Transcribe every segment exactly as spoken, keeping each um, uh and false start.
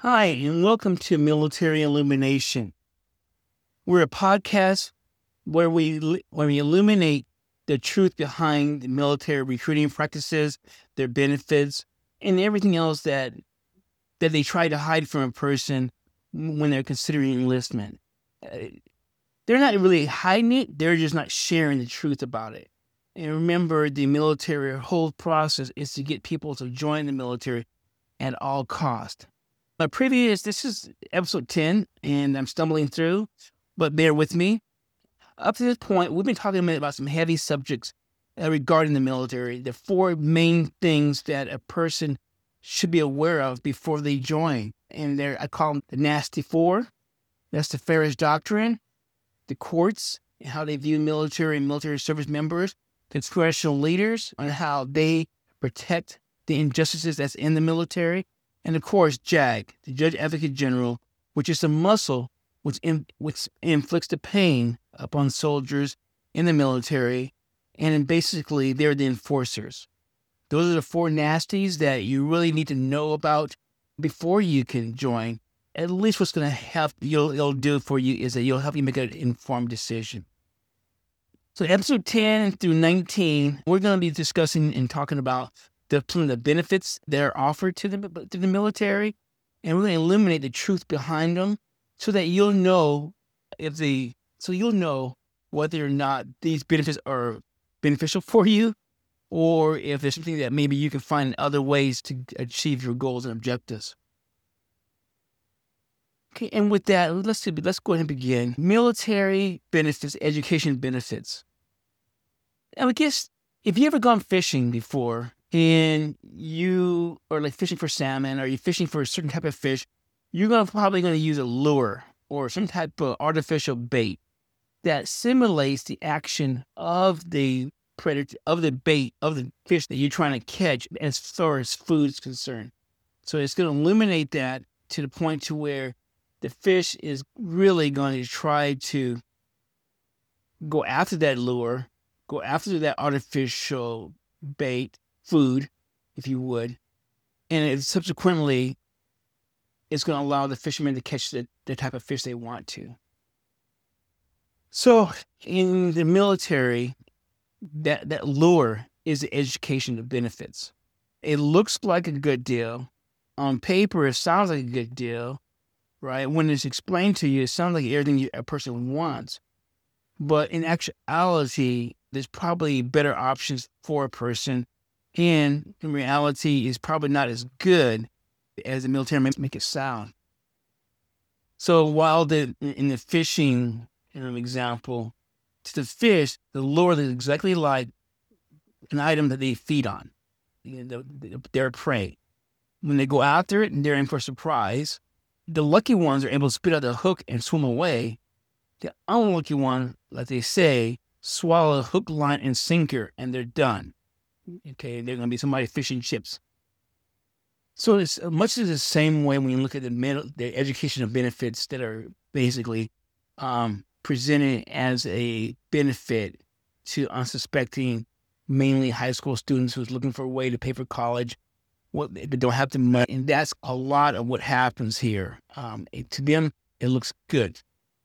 Hi, and welcome to Military Illumination. We're a podcast where we where we illuminate the truth behind the military recruiting practices, their benefits, and everything else that that they try to hide from a person when they're considering enlistment. Uh, they're not really hiding it; they're just not sharing the truth about it. And remember, the military whole process is to get people to join the military at all cost. My previous, this is episode ten, and I'm stumbling through, but bear with me. Up to this point, we've been talking about some heavy subjects uh, regarding the military, the four main things that a person should be aware of before they join. And there, I call them the nasty four. That's the Farris Doctrine, the courts, and how they view military and military service members, the congressional leaders, on how they protect the injustices that's in the military, and of course, JAG, the Judge Advocate General, which is a muscle which, in, which inflicts the pain upon soldiers in the military, and basically they're the enforcers. Those are the four nasties that you really need to know about before you can join. At least what's going to help you'll, it'll do for you is that you'll help you make an informed decision. So episode ten through nineteen, we're going to be discussing and talking about the, some of the benefits that are offered to the, to the military, and we're going to illuminate the truth behind them so that you'll know if the, so you'll know whether or not these benefits are beneficial for you, or if there's something that maybe you can find other ways to achieve your goals and objectives. Okay, and with that, let's see, let's go ahead and begin. Military benefits, education benefits. And I guess if you ever gone fishing before and you are like fishing for salmon or you're fishing for a certain type of fish, you're gonna probably going to use a lure or some type of artificial bait that simulates the action of the predator, of the bait, of the fish that you're trying to catch as far as food is concerned. So it's going to eliminate that to the point to where the fish is really going to try to go after that lure, go after that artificial bait, food, if you would, and it subsequently it's going to allow the fishermen to catch the, the type of fish they want to. So in the military, that, that lure is the education of benefits. It looks like a good deal. On paper, it sounds like a good deal, right? When it's explained to you, it sounds like everything you, a person wants. But in actuality, there's probably better options for a person. And in reality, it's probably not as good as the military may make it sound. So while the in the fishing example, to the fish, the lure is exactly like an item that they feed on. You know, their prey. When they go after it and they're in for a surprise, the lucky ones are able to spit out the hook and swim away. The unlucky ones, like they say, swallow a hook, line, and sinker, and they're done. Okay, they're going to be somebody fishing chips. So it's much the same way when you look at the, the educational benefits that are basically um, presented as a benefit to unsuspecting, mainly high school students who's looking for a way to pay for college, what they don't have the money, and that's a lot of what happens here. Um, it, to them, it looks good.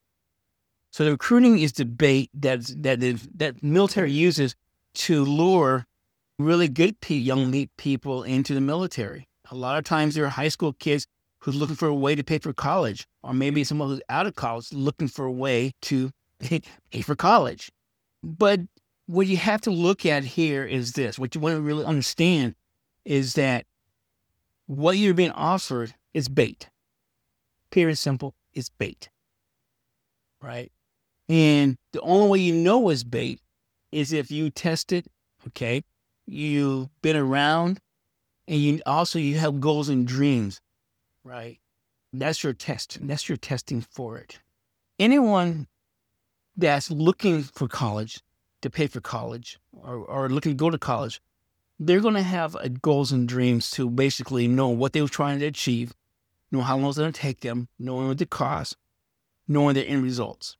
So the recruiting is the bait that that that military uses to lure really good pe- young people into the military. A lot of times there are high school kids who's looking for a way to pay for college, or maybe someone who's out of college looking for a way to pay, pay for college. But what you have to look at here is this. What you want to really understand is that what you're being offered is bait. Pure and simple, it's bait. Right? And the only way you know it's bait is if you test it, okay? You've been around, and you also you have goals and dreams, right? That's your test. That's your testing for it. Anyone that's looking for college, to pay for college, or, or looking to go to college, they're going to have a goals and dreams to basically know what they were trying to achieve, know how long it's going to take them, knowing what the cost, knowing their end results.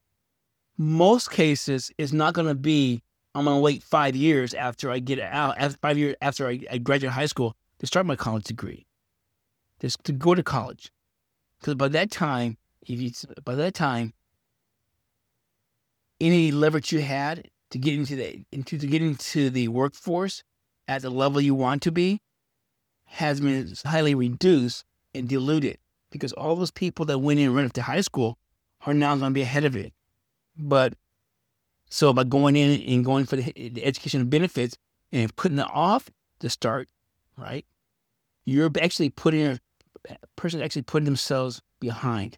Most cases, it's not going to be, I'm going to wait five years after I get out, after five years after I, I graduate high school to start my college degree. just to go to college. Because by that time, if you by that time, any leverage you had to get into the into to get into the workforce at the level you want to be has been highly reduced and diluted, because all those people that went in and went up to high school are now going to be ahead of it. But so by going in and going for the, the education benefits and putting it off to start, right, you're actually putting a person actually putting themselves behind.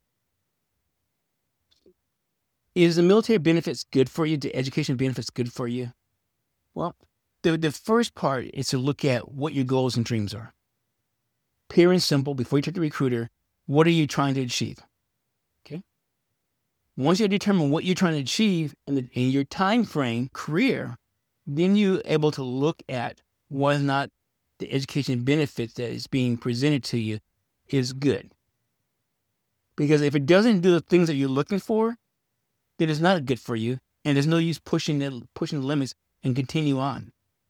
Is the military benefits good for you? The education benefits good for you? Well, the, the first part is to look at what your goals and dreams are. Pure and simple, before you talk to the recruiter, what are you trying to achieve? Okay. Once you determine what you're trying to achieve in, the, in your time frame, career, then you're able to look at whether or not the education benefits that is being presented to you is good. Because if it doesn't do the things that you're looking for, then it's not good for you, and there's no use pushing the, pushing the limits and continue on.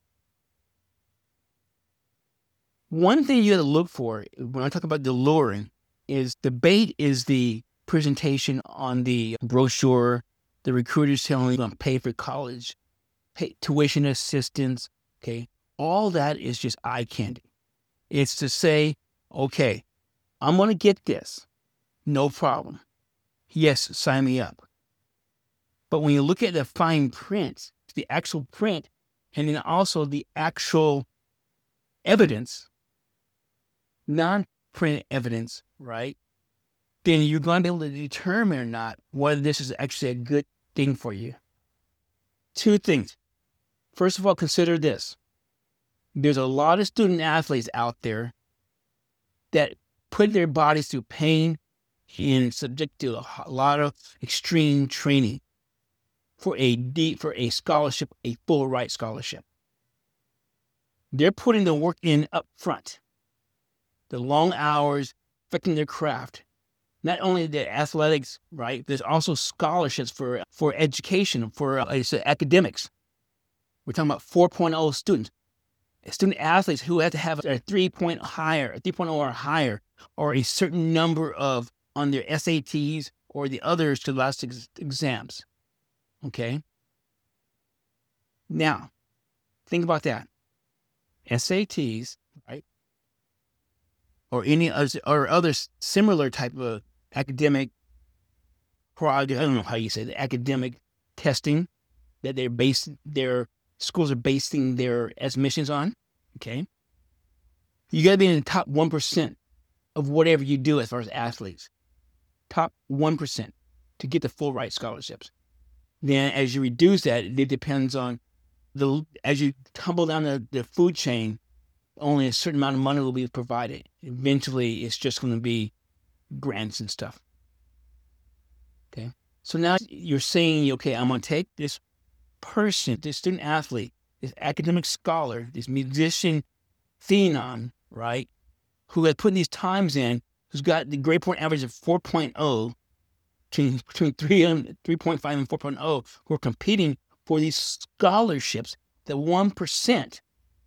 One thing you got to look for when I talk about the luring is the bait is the presentation on the brochure, the recruiters telling you to pay for college, pay tuition assistance, okay? All that is just eye candy. It's to say, okay, I'm going to get this. No problem. Yes, sign me up. But when you look at the fine print, the actual print, and then also the actual evidence, non-print evidence, right, then you're going to be able to determine or not whether this is actually a good thing for you. Two things. First of all, consider this. There's a lot of student athletes out there that put their bodies through pain and subject to a lot of extreme training for a deep, for a scholarship, a full ride scholarship. They're putting the work in up front. The long hours, affecting their craft. Not only the athletics, right? There's also scholarships for for education, for uh, academics. We're talking about four point oh students. Student athletes who have to have a three point higher, a three point oh or higher, or a certain number of on their S A Ts or the other scholastic exams. Okay? Now, think about that. S A Ts, right? Or any other, or other similar type of academic, I don't know how you say the academic testing that they're based, their schools are basing their admissions on. Okay? You got to be in the top one percent of whatever you do as far as athletes. Top one percent to get the full ride scholarships. Then as you reduce that, it depends on the, as you tumble down the, the food chain, only a certain amount of money will be provided. Eventually, it's just going to be grants and stuff. Okay? So now you're saying, okay, I'm going to take this person, this student athlete, this academic scholar, this musician phenom, right, who has put these times in, who's got the grade point average of four point oh, between, between three point five and four point oh, who are competing for these scholarships, the one percent.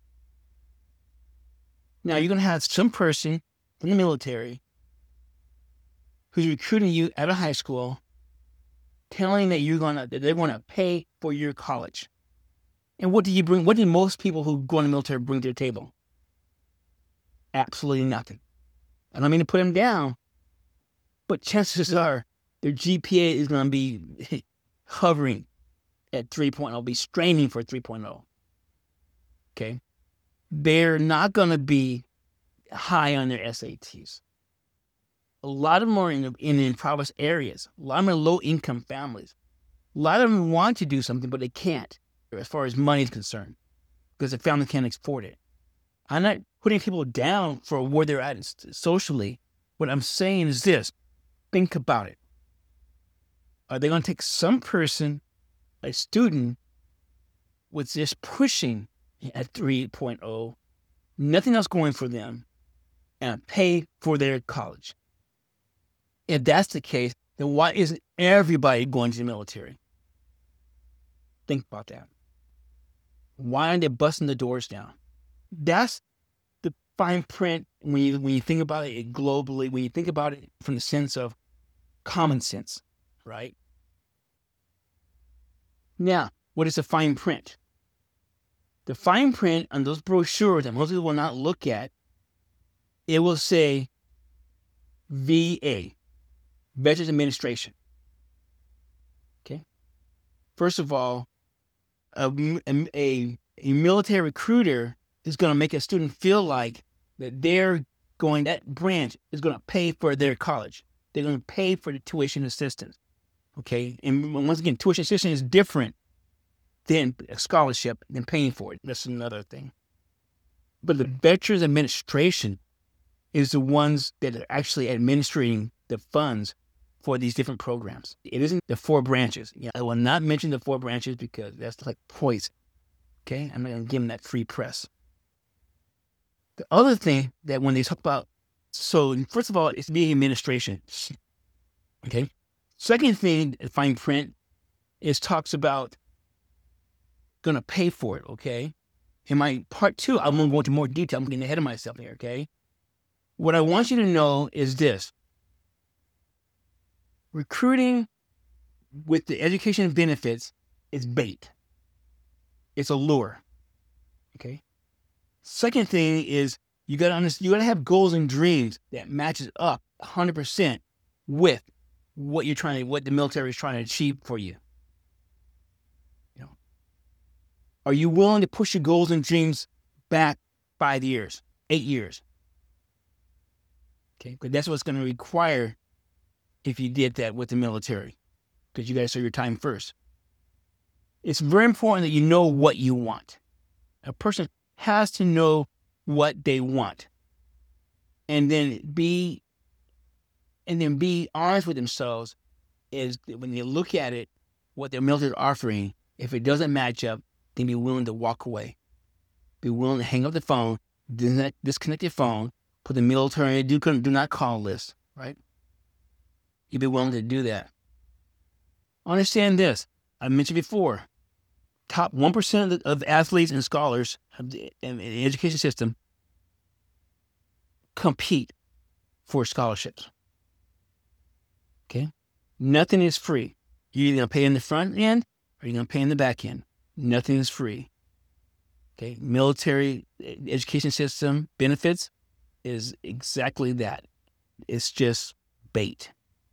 Now, you're going to have some person from the military who's recruiting you out of high school, telling that you're going to, that they're going to pay for your college. And what do you bring? What do most people who go in the military bring to the table? Absolutely nothing. I don't mean to put them down, but chances are their G P A is going to be hovering at three point oh, be straining for three point oh. Okay? They're not going to be high on their S A Ts. A lot of them are in, in impoverished areas. A lot of them are low-income families. A lot of them want to do something, but they can't as far as money is concerned because the family can't afford it. I'm not putting people down for where they're at socially. What I'm saying is this. Think about it. Are they going to take some person, a student, with just pushing at three point oh, nothing else going for them, and pay for their college? If that's the case, then why isn't everybody going to the military? Think about that. Why aren't they busting the doors down? That's the fine print when you when you think about it globally, when you think about it from the sense of common sense, right? Now, what is the fine print? The fine print on those brochures that most people will not look at, it will say V A, Veterans Administration. Okay. First of all, a, a, a military recruiter is going to make a student feel like that they're going, that branch is going to pay for their college. They're going to pay for the tuition assistance. Okay. And once again, tuition assistance is different than a scholarship than paying for it. That's another thing. But the Veterans Administration is the ones that are actually administering the funds for these different programs. It isn't the four branches. Yeah, I will not mention the four branches because that's like poison. Okay? I'm not going to give them that free press. The other thing that when they talk about, so first of all, it's the administration. Okay? Second thing, fine print, is talks about going to pay for it, okay? In my part two, I'm going to go into more detail. I'm getting ahead of myself here, okay? What I want you to know is this. Recruiting with the education benefits is bait. It's a lure, okay? Second thing is you got to understand, you got to have goals and dreams that matches up one hundred percent with what you're trying to, what the military is trying to achieve for you. Are you willing to push your goals and dreams back five years, eight years? Okay, because that's what's going to require if you did that with the military, because you got to serve your time first. It's very important that you know what you want. A person has to know what they want, and then be, and then be honest with themselves. Is when they look at it, what their military is offering, if it doesn't match up, then be willing to walk away. Be willing to hang up the phone, disconnect your phone, put the military do, do not call list, right? You'd be willing to do that. Understand this. I mentioned before, top one percent of the, of the athletes and scholars of the, in the education system compete for scholarships. Okay? Nothing is free. You're either going to pay in the front end or you're going to pay in the back end. Nothing is free. Okay, military education system benefits is exactly that. It's just bait.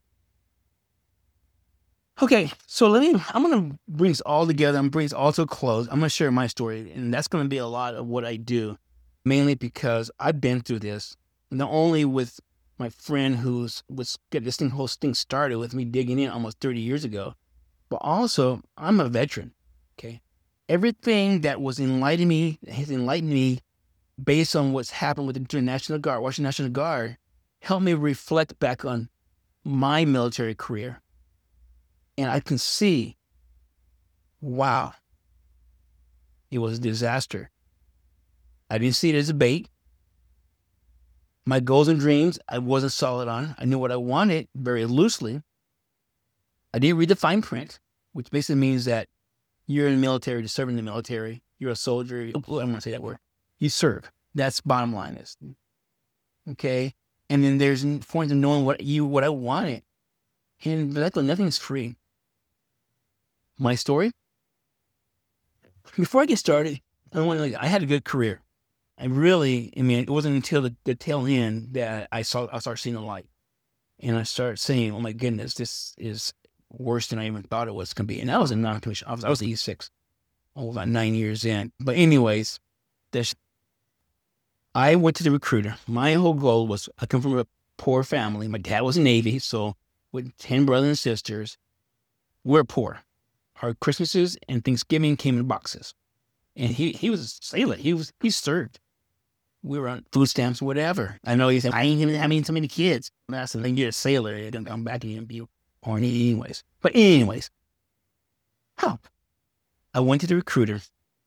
Okay, so let me, I'm going to bring this all together. I'm going to bring this all to a close. I'm going to share my story, and that's going to be a lot of what I do, mainly because I've been through this, not only with my friend who's was get this thing, whole thing started with me digging in almost thirty years ago, but also I'm a veteran, okay? Everything that was enlightening me, has enlightened me based on what's happened with the National Guard, Washington National Guard, helped me reflect back on my military career. And I can see, wow, it was a disaster. I didn't see it as a bait. My goals and dreams, I wasn't solid on. I knew what I wanted very loosely. I didn't read the fine print, which basically means that you're in the military, you're serving in the military, you're a soldier. I don't want to say that word. You serve. That's bottom line is. Okay? And then there's a point of knowing what you, what I wanted. And luckily, nothing's free. My story? Before I get started, I want to, like, I had a good career. I really, I mean, it wasn't until the, the tail end that I saw, I started seeing the light. And I started saying, oh my goodness, this is worse than I even thought it was going to be. And I was a non-commissioned officer. I was E six, oh, about nine years in. But anyways, this, I went to the recruiter. My whole goal was, I come from a poor family. My dad was in the Navy, so with ten brothers and sisters, we're poor. Our Christmases and Thanksgiving came in boxes. And he, he was a sailor. He was, he served. We were on food stamps, whatever. I know he said, I ain't even having so many kids. And I said, then you're a sailor. You're going to come back and be horny anyways. But anyways, how? I went to the recruiter.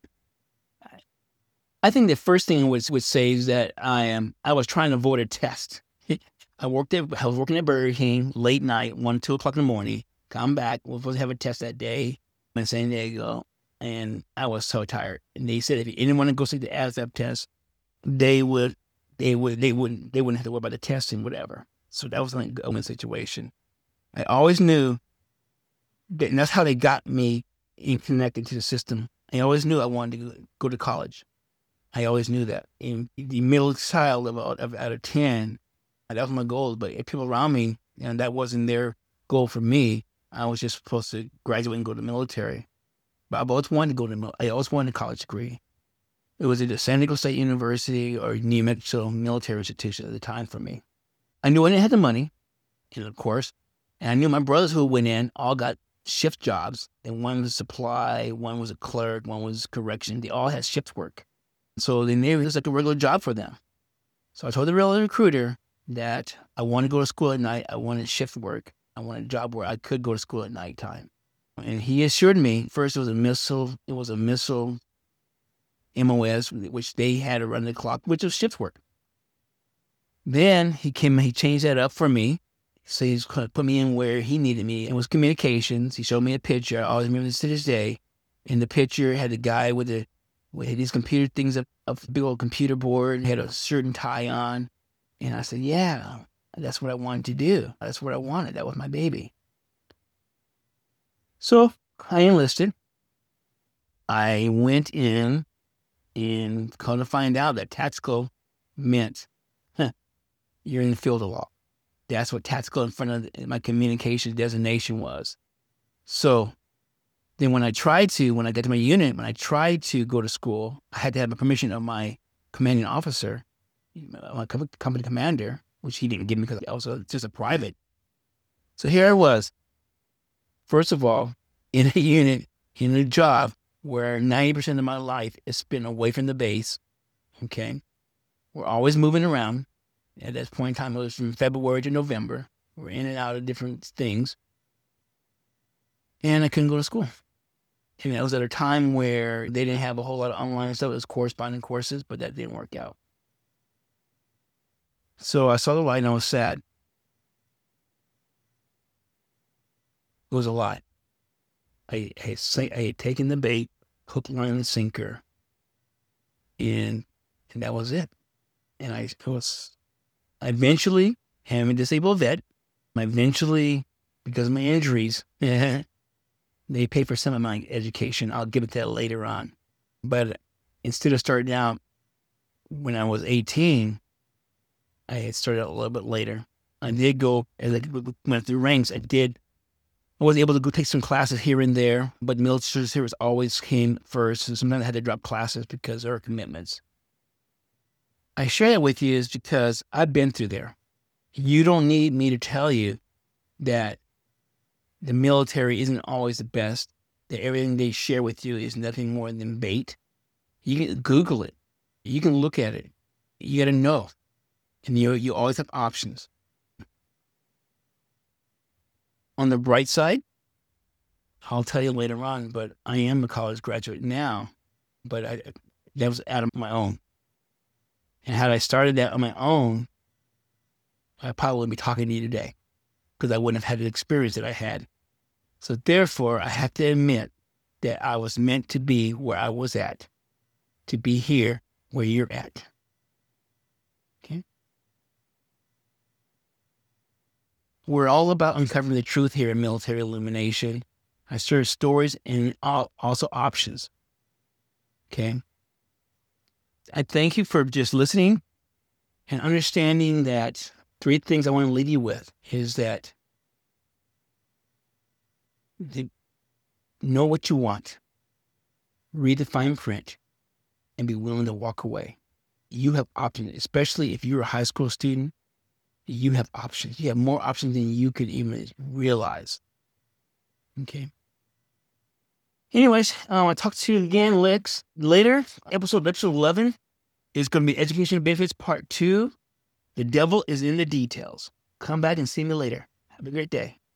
I think the first thing I would, would say is that I am, I was trying to avoid a test. I worked at, I was working at Burger King late night, one, two o'clock in the morning. Come back. We're supposed to have a test that day in San Diego. And I was so tired. And they said if you didn't want to go take the ASVAB test, they would they would they wouldn't they wouldn't have to worry about the testing, whatever. So that was like a win situation. I always knew that, and that's how they got me in connected to the system. I always knew I wanted to go to college. I always knew that. In the middle child of, of out of ten, that was my goal. But if people around me, and that wasn't their goal for me, I was just supposed to graduate and go to the military. But I've always wanted to go to the I always wanted a college degree. It was either San Diego State University or New Mexico Military Institution at the time for me. I knew I didn't have the money, and of course, and I knew my brothers who went in all got shift jobs. And one was supply, one was a clerk, one was correction. They all had shift work. So they knew it was like a regular job for them. So I told the real recruiter that I wanted to go to school at night. I wanted shift work. I wanted a job where I could go to school at nighttime. And he assured me, first it was a missile, it was a missile M O S, which they had around the clock, which was shift work. Then he came, he changed that up for me. So he's going to put me in where he needed me. It was communications. He showed me a picture. I always remember this to this day. In the picture had the guy with the with these computer things up, up big old computer board, had a shirt and tie on. And I said, yeah, that's what I wanted to do. That's what I wanted. That was my baby. So I enlisted. I went in and come to find out that tactical meant huh, you're in the field of law. That's what tactical in front of my communications designation was. So then when I tried to, when I got to my unit, when I tried to go to school, I had to have the permission of my commanding officer, my company commander, which he didn't give me because I was just a private. So here I was, first of all, in a unit, in a job where ninety percent of my life is spent away from the base, okay? We're always moving around. At that point in time, it was from February to November. We're in and out of different things. And I couldn't go to school. And that was at a time where they didn't have a whole lot of online stuff. It was corresponding courses, but that didn't work out. So I saw the light and I was sad. It was a lot. I, I, had, I had taken the bait, hook, line, and sinker. And, and that was it. And I it was... I eventually am a disabled vet. I eventually, because of my injuries, they pay for some of my education. I'll give it that later on. But instead of starting out when I was eighteen, I had started out a little bit later. I did go, as I went through ranks, I did, I was able to go take some classes here and there, but military service always came first. And sometimes I had to drop classes because there were commitments. I share that with you is because I've been through there. You don't need me to tell you that the military isn't always the best, that everything they share with you is nothing more than bait. You can Google it. You can look at it. You got to know. And you, you always have options. On the bright side, I'll tell you later on, but I am a college graduate now, but I, that was out of my own. And had I started that on my own, I probably wouldn't be talking to you today because I wouldn't have had the experience that I had. So therefore, I have to admit that I was meant to be where I was at, to be here where you're at. Okay? We're all about uncovering the truth here in Military Illumination. I share stories and also options. Okay? I thank you for just listening and understanding that three things I want to leave you with is that the, know what you want, read the fine print, and be willing to walk away. You have options, especially if you're a high school student, you have options. You have more options than you could even realize. Okay. Anyways, um, I'll talk to you again, Lex, later. Episode, episode eleven is going to be Education Benefits Part two. The devil is in the details. Come back and see me later. Have a great day.